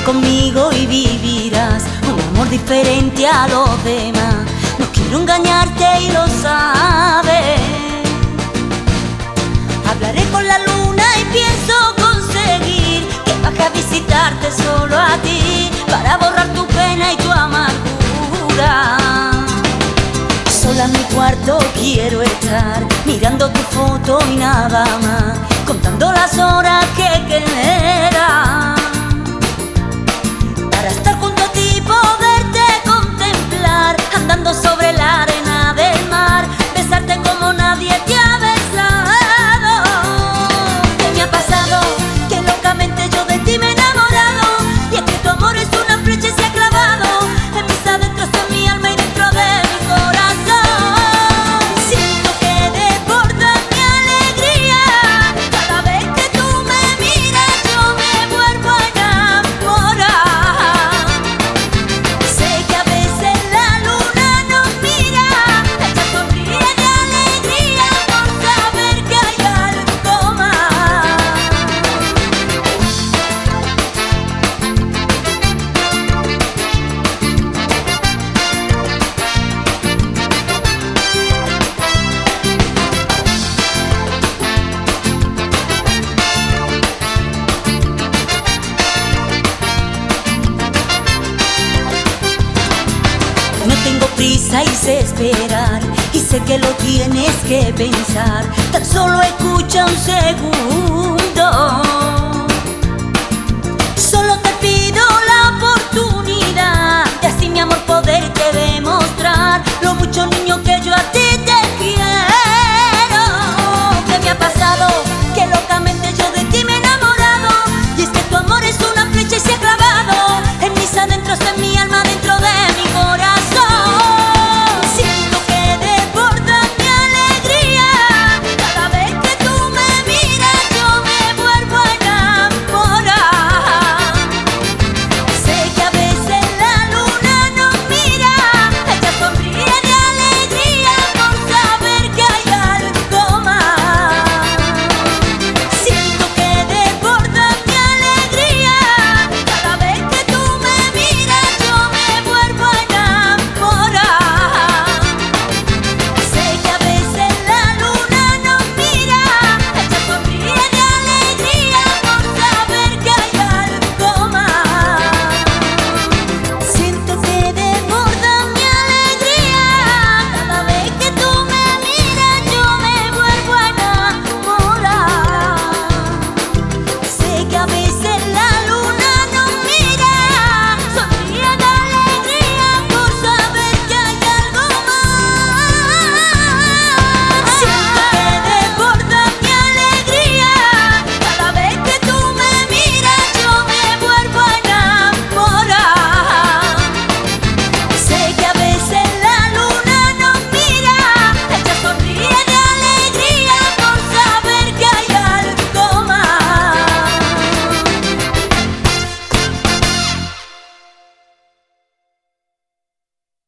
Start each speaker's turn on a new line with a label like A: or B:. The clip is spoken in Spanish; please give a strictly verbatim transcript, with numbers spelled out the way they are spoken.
A: conmigo y vivirás un amor diferente a los demás. No quiero engañarte y lo sabes. Hablaré con la luna y pienso conseguir que baje a visitarte solo a ti, para borrar tu pena y tu amargura. Sola en mi cuarto quiero estar, mirando tu foto y nada más, contando las horas que quedan, para estar junto a ti, poderte contemplar, andando sobre la arena del mar, besarte como nadie te ha besado. ¿Qué me ha pasado? Que locamente yo de ti me he enamorado, y es que tu amor es una flecha y se ha clavado en mis adentros, en mi alma y dentro de mi corazón. Siento que desborda mi alegría cada vez que tú me miras, yo me vuelvo a enamorar. Sé que a veces la luna nos mira, ella sonríe de alegría por saber que hay algo más. No tengo prisa y sé esperar, y sé que lo tienes que pensar. Tan solo escucha un segundo.